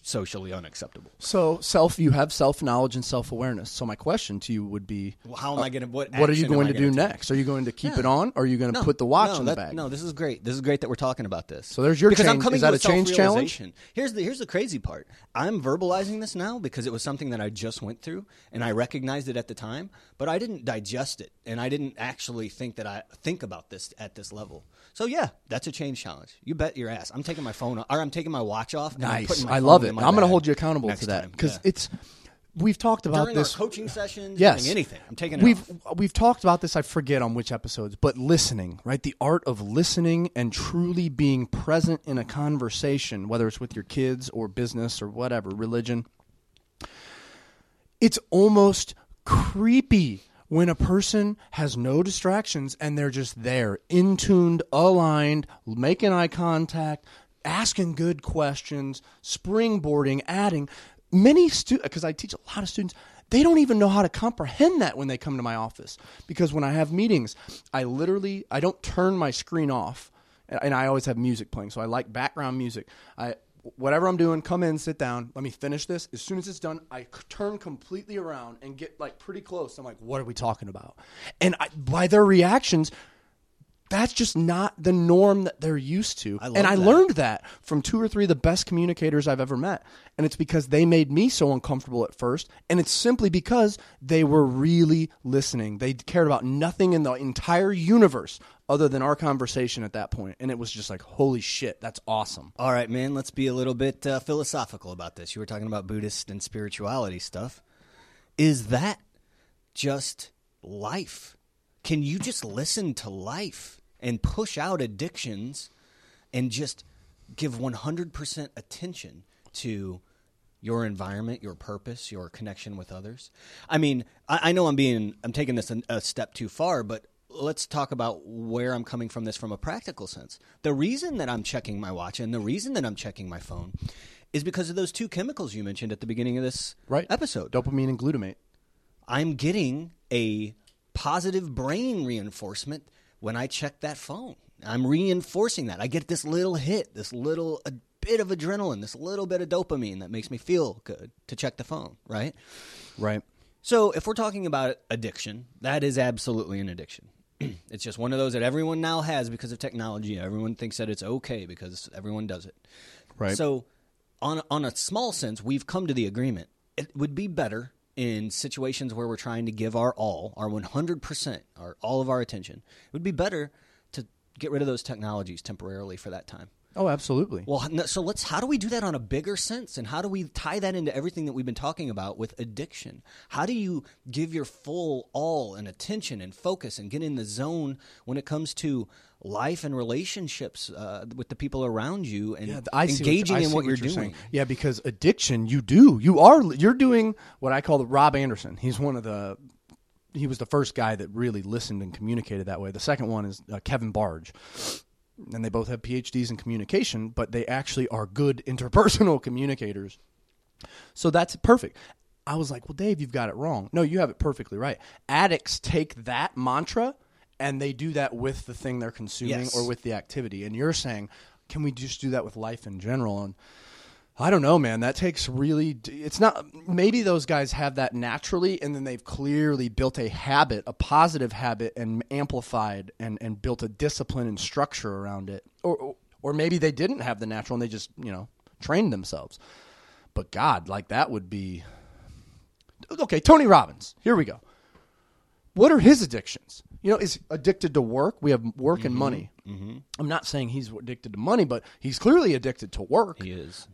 socially unacceptable. So you have self-knowledge and self-awareness. So my question to you would be, Well, how am I going to? what are you going to do next? Are you going to keep it on, or are you going to put the watch in the bag? No, this is great. This is great that we're talking about this. So there's your because change. I'm coming Is that to a change challenge? self-realization. Here's the crazy part. I'm verbalizing this now because it was something that I just went through, and I recognized it at the time, but I didn't digest it, and I didn't actually think about this at this level. So yeah, that's a change challenge. You bet your ass. I'm taking my phone off, or I'm taking my watch off. And I'm putting Nice. my I phone love it. in my I'm going to bag hold you accountable next to that time. because Yeah. we've talked about During this. our coaching sessions, Yes. during anything. I'm taking it off. We've talked about this. I forget on which episodes, but listening, right? The art of listening and truly being present in a conversation, whether it's with your kids or business or whatever, religion. It's almost creepy when a person has no distractions and they're just there, in-tuned, aligned, making eye contact, asking good questions, springboarding, adding. Many students, because I teach a lot of students, they don't even know how to comprehend that when they come to my office. Because when I have meetings, I don't turn my screen off, and I always have music playing, so I like background music. Whatever I'm doing, come in, sit down, let me finish this. As soon as it's done, I turn completely around and get like pretty close. I'm like, what are we talking about? And by their reactions, that's just not the norm that they're used to. I learned that from 2 or 3 of the best communicators I've ever met. And it's because they made me so uncomfortable at first. And it's simply because they were really listening. They cared about nothing in the entire universe other than our conversation at that point. And it was just like, holy shit, that's awesome. All right, man, let's be a little bit philosophical about this. You were talking about Buddhist and spirituality stuff. Is that just life? Can you just listen to life and push out addictions and just give 100% attention to your environment, your purpose, your connection with others? I mean, I know I'm taking this a step too far, but let's talk about where I'm coming from this from a practical sense. The reason that I'm checking my watch and the reason that I'm checking my phone is because of those 2 chemicals you mentioned at the beginning of this episode. Dopamine and glutamate. I'm getting a positive brain reinforcement when I check that phone. I'm reinforcing that. I get this little hit, a bit of adrenaline, this little bit of dopamine that makes me feel good to check the phone, right? Right. So if we're talking about addiction, that is absolutely an addiction. It's just one of those that everyone now has because of technology. Everyone thinks that it's okay because everyone does it. Right. So on a small sense, we've come to the agreement. It would be better in situations where we're trying to give our all, our 100%, all of our attention. It would be better to get rid of those technologies temporarily for that time. Oh, absolutely. Well, so how do we do that on a bigger sense? And how do we tie that into everything that we've been talking about with addiction? How do you give your full all and attention and focus and get in the zone when it comes to life and relationships with the people around you and engaging in what you're doing? Saying. Yeah, because addiction, you're doing what I call the Rob Anderson. He was the first guy that really listened and communicated that way. The second one is Kevin Barge. And they both have PhDs in communication, but they actually are good interpersonal communicators. So that's perfect. I was like, well, Dave, you've got it wrong. No, you have it perfectly right. Addicts take that mantra and they do that with the thing they're consuming or with the activity. And you're saying, can we just do that with life in general? And I don't know, man. That takes really – it's not – maybe those guys have that naturally and then they've clearly built a habit, a positive habit, and amplified and built a discipline and structure around it. Or maybe they didn't have the natural and they just, trained themselves. But God, like that would be – okay, Tony Robbins. Here we go. What are his addictions? Is addicted to work. We have work and money. Mm-hmm. I'm not saying he's addicted to money, but he's clearly addicted to work. He is.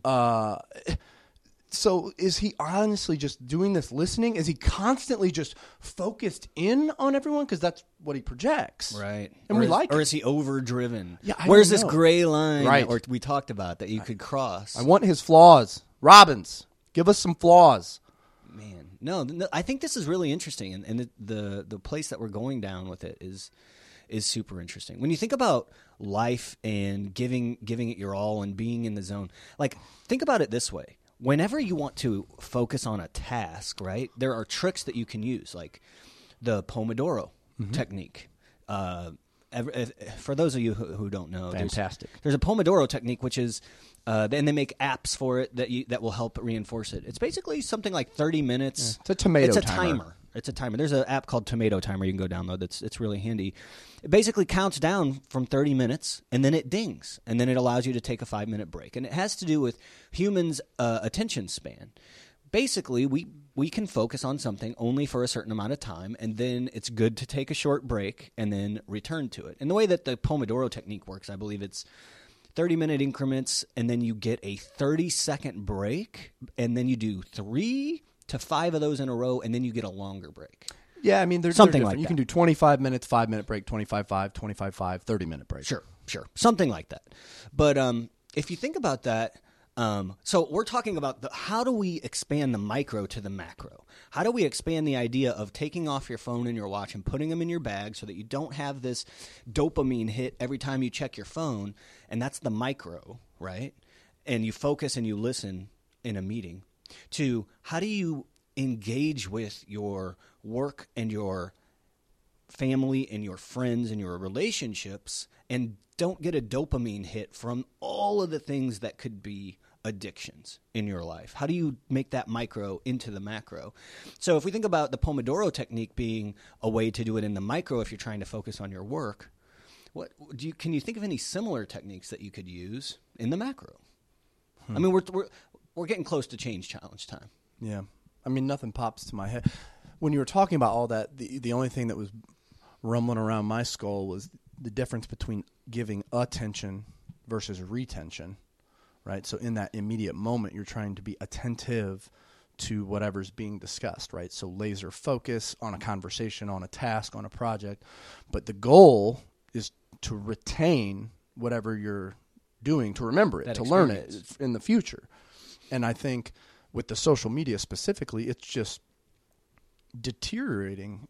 So is he honestly just doing this listening? Is he constantly just focused in on everyone? Because that's what he projects. Right. And Or is he overdriven? Yeah, Where's this gray line that we talked about that you could cross? I want his flaws. Robbins, give us some flaws. Man. No, I think this is really interesting, and the place that we're going down with it is super interesting. When you think about life and giving it your all and being in the zone, like think about it this way: whenever you want to focus on a task, right? There are tricks that you can use, like the Pomodoro technique. For those of you who don't know, fantastic. There's a Pomodoro technique, which is And they make apps for it that will help reinforce it. It's basically something like 30 minutes. Yeah. It's a tomato timer. It's a timer. There's an app called Tomato Timer you can go download. It's really handy. It basically counts down from 30 minutes, and then it dings, and then it allows you to take a 5-minute break. And it has to do with humans' attention span. Basically, we can focus on something only for a certain amount of time, and then it's good to take a short break and then return to it. And the way that the Pomodoro technique works, I believe it's 30-minute increments, and then you get a 30-second break, and then you do 3 to 5 of those in a row, and then you get a longer break. Yeah, I mean, they're something different. like You that. can do 25 minutes, 5-minute break, 25-5, 25-5, 30-minute break. Sure. Something like that. But if you think about that, so we're talking about how do we expand the micro to the macro? How do we expand the idea of taking off your phone and your watch and putting them in your bag so that you don't have this dopamine hit every time you check your phone? And that's the micro, right? And you focus and you listen in a meeting. To how do you engage with your work and your family and your friends and your relationships and don't get a dopamine hit from all of the things that could be addictions in your life? How do you make that micro into the macro? So if we think about the Pomodoro technique being a way to do it in the micro if you're trying to focus on your work, can you think of any similar techniques that you could use in the macro? I mean, we're getting close to change challenge time. Yeah. I mean, nothing pops to my head. When you were talking about all that, the only thing that was rumbling around my skull was the difference between giving attention versus retention, right? So in that immediate moment, you're trying to be attentive to whatever's being discussed, right? So laser focus on a conversation, on a task, on a project. But the goal is to retain whatever you're doing, to remember it, to learn it in the future. And I think with the social media specifically, it's just deteriorating.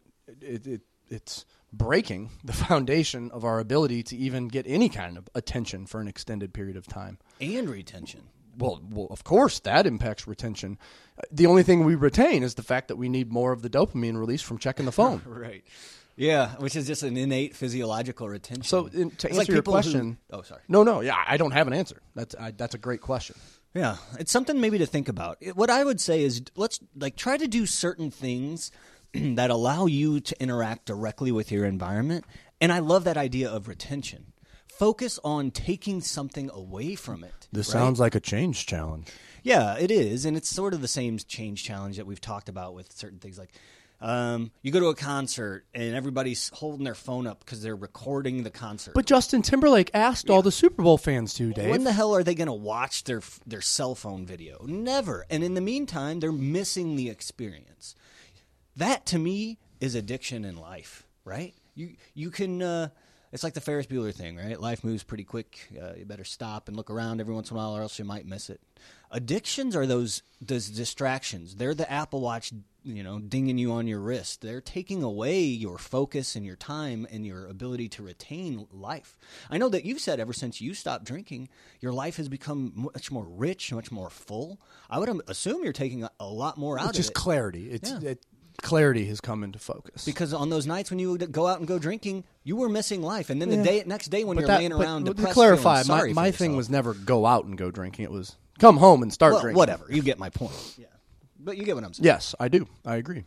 It's breaking the foundation of our ability to even get any kind of attention for an extended period of time. And retention. Well, of course, that impacts retention. The only thing we retain is the fact that we need more of the dopamine release from checking the phone. Right. Yeah, which is just an innate physiological retention. So to answer your question... sorry. No, yeah, I don't have an answer. That's a great question. Yeah, it's something maybe to think about. What I would say is let's try to do certain things that allow you to interact directly with your environment. And I love that idea of retention. Focus on taking something away from it. This sounds like a change challenge. Yeah, it is. And it's sort of the same change challenge that we've talked about with certain things like you go to a concert and everybody's holding their phone up because they're recording the concert. But Justin Timberlake asked all the Super Bowl fans to, Dave. When the hell are they going to watch their cell phone video? Never. And in the meantime, they're missing the experience. That, to me, is addiction in life, right? You can it's like the Ferris Bueller thing, right? Life moves pretty quick. You better stop and look around every once in a while or else you might miss it. Addictions are those distractions. They're the Apple Watch, dinging you on your wrist. They're taking away your focus and your time and your ability to retain life. I know that you've said ever since you stopped drinking, your life has become much more rich, much more full. I would assume you're taking a lot more out of it. It's just clarity. Clarity has come into focus. Because on those nights when you would go out and go drinking, you were missing life. And then the next day when you're laying around depressed, to clarify, feeling my thing was never go out and go drinking. It was come home and start drinking. Whatever. You get my point. Yeah. But you get what I'm saying. Yes, I do. I agree.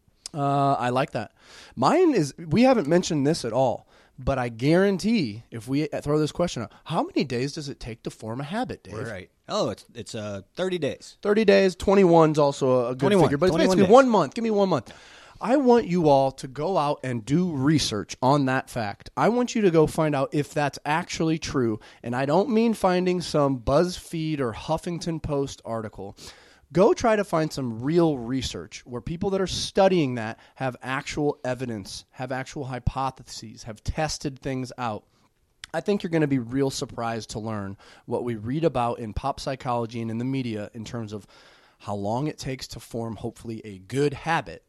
I like that. Mine is, we haven't mentioned this at all, but I guarantee if we throw this question out, how many days does it take to form a habit, Dave? Right. Oh, it's 30 days. 30 days. 21's also a good 21, figure, but it's basically 1 month. Give me 1 month. I want you all to go out and do research on that fact. I want you to go find out if that's actually true, and I don't mean finding some BuzzFeed or Huffington Post article. Go try to find some real research where people that are studying that have actual evidence, have actual hypotheses, have tested things out. I think you're going to be real surprised to learn what we read about in pop psychology and in the media in terms of how long it takes to form, hopefully, a good habit.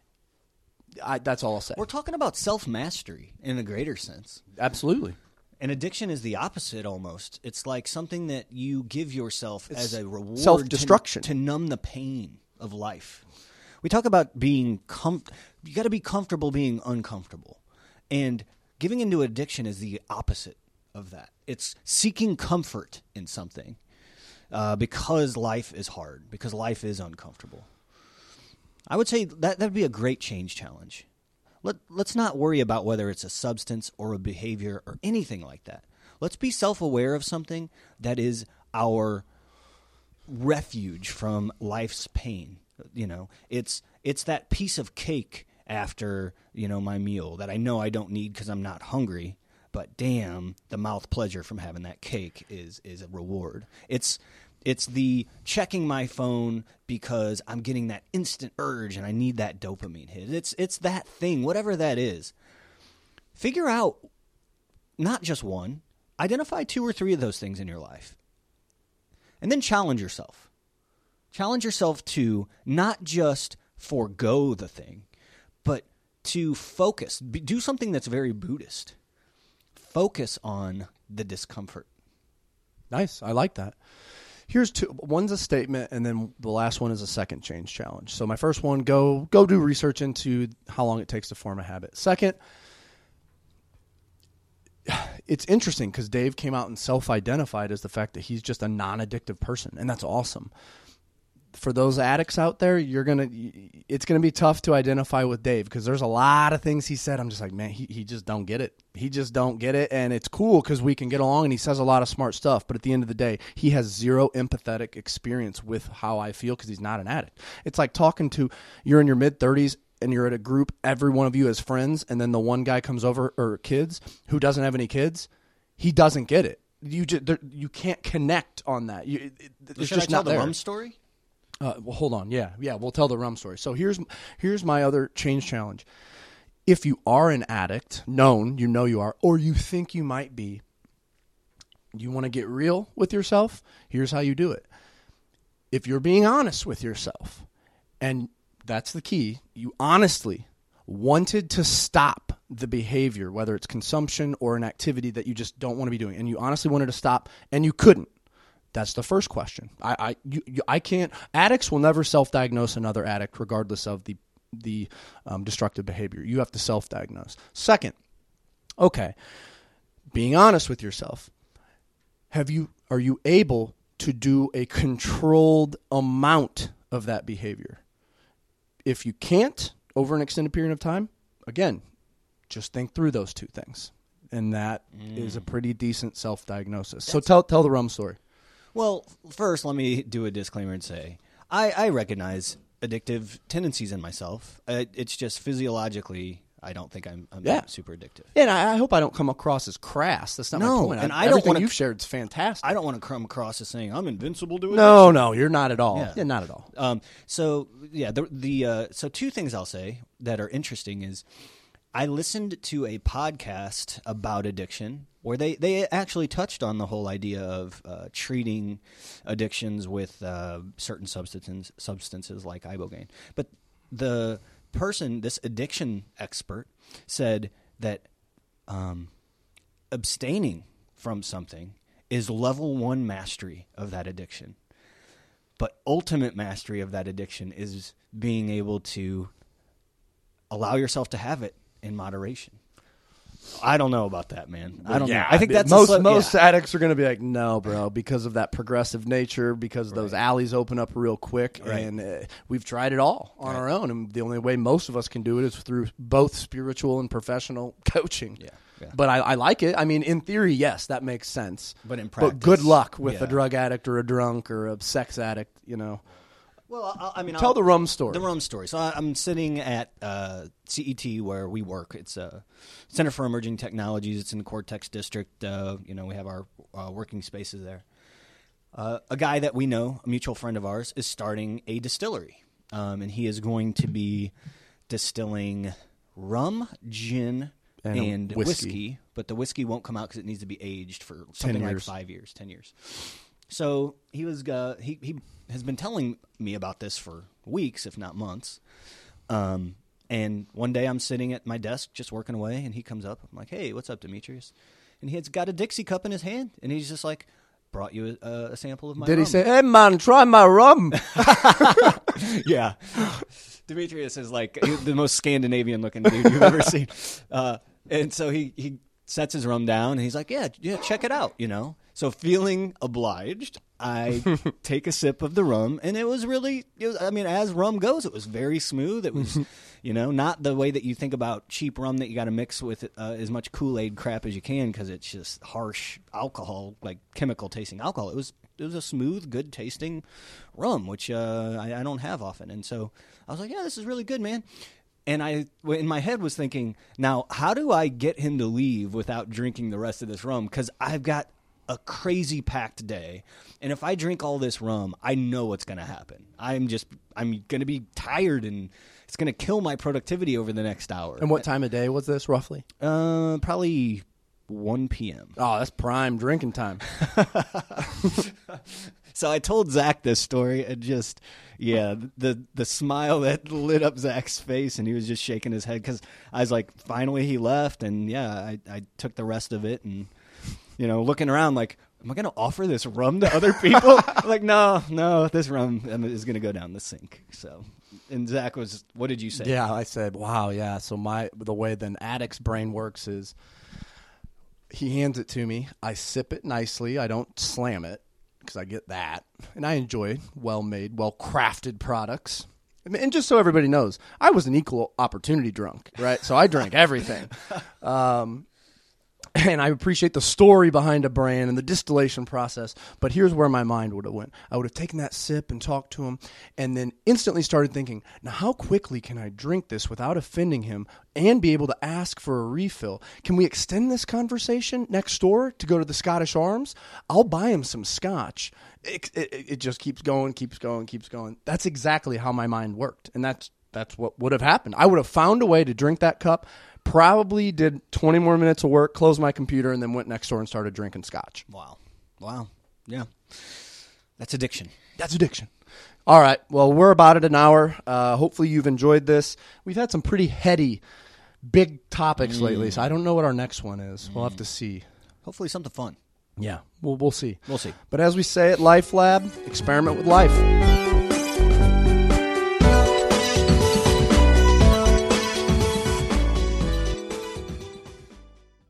That's all I'll say. We're talking about self-mastery in a greater sense. Absolutely. And addiction is the opposite almost. It's like something that you give yourself as a reward. Self-destruction. To numb the pain of life. We talk about being you got to be comfortable being uncomfortable. And giving into addiction is the opposite of that. It's seeking comfort in something. because life is hard, because life is uncomfortable. I would say that'd be a great change challenge. Let's not worry about whether it's a substance or a behavior or anything like that. Let's be self-aware of something that is our refuge from life's pain. It's that piece of cake after, my meal that I know I don't need because I'm not hungry, but damn, the mouth pleasure from having that cake is a reward. It's the checking my phone because I'm getting that instant urge and I need that dopamine hit. It's that thing, whatever that is. Figure out not just one, identify 2 or 3 of those things in your life. And then challenge yourself. Challenge yourself to not just forego the thing, but to focus. Do something that's very Buddhist. Focus on the discomfort. Nice. I like that. Here's 2. One's a statement, and then the last one is a second change challenge. So my first one, go do research into how long it takes to form a habit. Second, it's interesting because Dave came out and self-identified as the fact that he's just a non-addictive person, and that's awesome. For those addicts out there, it's gonna be tough to identify with Dave because there's a lot of things he said. I'm just like, man, he just don't get it. He just don't get it, and it's cool because we can get along, and he says a lot of smart stuff. But at the end of the day, he has zero empathetic experience with how I feel because he's not an addict. It's like talking to you're in your mid-30s and you're at a group. Every one of you has friends, and then the one guy comes over or kids who doesn't have any kids. He doesn't get it. You can't connect on that. It's Should just I tell not there. the rum story? Well, hold on. Yeah, we'll tell the rum story. So here's my other change challenge. If you are an addict, you are, or you think you might be, you want to get real with yourself, here's how you do it. If you're being honest with yourself, and that's the key, you honestly wanted to stop the behavior, whether it's consumption or an activity that you just don't want to be doing, and you honestly wanted to stop, and you couldn't. That's the first question. I can't. Addicts will never self-diagnose another addict, regardless of the destructive behavior. You have to self-diagnose. Second, okay, being honest with yourself. Are you able to do a controlled amount of that behavior? If you can't over an extended period of time, again, just think through those 2 things, and that is a pretty decent self-diagnosis. So tell the rum story. Well, first, let me do a disclaimer and say I recognize addictive tendencies in myself. It's just physiologically, I don't think I'm super addictive. And I hope I don't come across as crass. That's not my point. And everything you've shared is fantastic. I don't want to come across as saying I'm invincible to it. No, you're not at all. Yeah, not at all. So 2 things I'll say that are interesting is I listened to a podcast about addiction where they actually touched on the whole idea of treating addictions with certain substances like Ibogaine. But the person, this addiction expert, said that abstaining from something is level 1 mastery of that addiction. But ultimate mastery of that addiction is being able to allow yourself to have it in moderation. I don't know about that, man. I don't know. I think that's most addicts are going to be like, no, bro, because of that progressive nature, because those alleys open up real quick, and we've tried it all on our own, and the only way most of us can do it is through both spiritual and professional coaching. Yeah. But I like it. I mean, in theory, yes, that makes sense. But in practice, good luck with a drug addict or a drunk or a sex addict, Well, tell the rum story. The rum story. So I'm sitting at CET where we work. It's a Center for Emerging Technologies. It's in the Cortex District. We have our working spaces there. A guy that we know, a mutual friend of ours, is starting a distillery, and he is going to be distilling rum, gin, and whiskey. But the whiskey won't come out because it needs to be aged for something like 5 years, 10 years. So he was he has been telling me about this for weeks, if not months. And one day I'm sitting at my desk just working away, and he comes up. I'm like, "Hey, what's up, Demetrius?" And he's got a Dixie cup in his hand, and he's just like, "Brought you a sample of my rum." Did he say, "Hey man, try my rum"? Yeah. Demetrius is like the most Scandinavian looking dude you've ever seen. And so he sets his rum down, and he's like, yeah, check it out, So feeling obliged, I take a sip of the rum, and it was really, as rum goes, it was very smooth. It was, not the way that you think about cheap rum that you got to mix with as much Kool-Aid crap as you can because it's just harsh alcohol, like chemical tasting alcohol. It was a smooth, good tasting rum, which I don't have often. And so I was like, yeah, this is really good, man. And I, in my head, was thinking, now, how do I get him to leave without drinking the rest of this rum? Because I've got a crazy packed day, and if I drink all this rum, I know what's going to happen. I'm going to be tired, and it's going to kill my productivity over the next hour. And what time of day was this, roughly? Probably 1 p.m. Oh, that's prime drinking time. So I told Zach this story, and just, the smile that lit up Zach's face, and he was just shaking his head because I was like, finally he left, and I took the rest of it, and looking around like, am I going to offer this rum to other people? I'm like, no, this rum is going to go down the sink. So, and Zach was, what did you say? Yeah, I said, wow, yeah. So the way an addict's brain works is he hands it to me. I sip it nicely. I don't slam it because I get that. And I enjoy well-made, well-crafted products. And just so everybody knows, I was an equal opportunity drunk, right? So I drank everything. And I appreciate the story behind a brand and the distillation process. But here's where my mind would have went. I would have taken that sip and talked to him and then instantly started thinking, now how quickly can I drink this without offending him and be able to ask for a refill? Can we extend this conversation next door to go to the Scottish Arms? I'll buy him some scotch. It just keeps going. That's exactly how my mind worked. And that's what would have happened. I would have found a way to drink that cup. Probably did 20 more minutes of work, closed my computer, and then went next door and started drinking scotch. Wow. Yeah. That's addiction. All right. Well, we're about at an hour. Hopefully you've enjoyed this. We've had some pretty heady, big topics lately, so I don't know what our next one is. We'll have to see. Hopefully something fun. Yeah, we'll see. We'll see. But as we say at Life Lab, experiment with life.